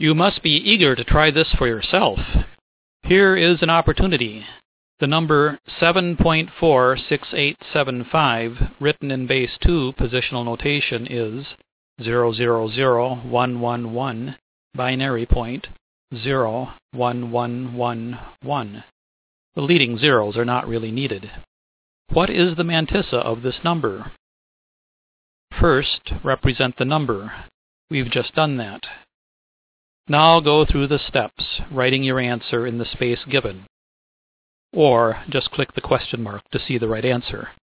You must be eager to try this for yourself. Here is an opportunity. The number 7.46875 written in base 2 positional notation is 000111 binary point 01111. The leading zeros are not really needed. What is the mantissa of this number? First, represent the number. We've just done that. Now go through the steps, writing your answer in the space given. Or just click the question mark to see the right answer.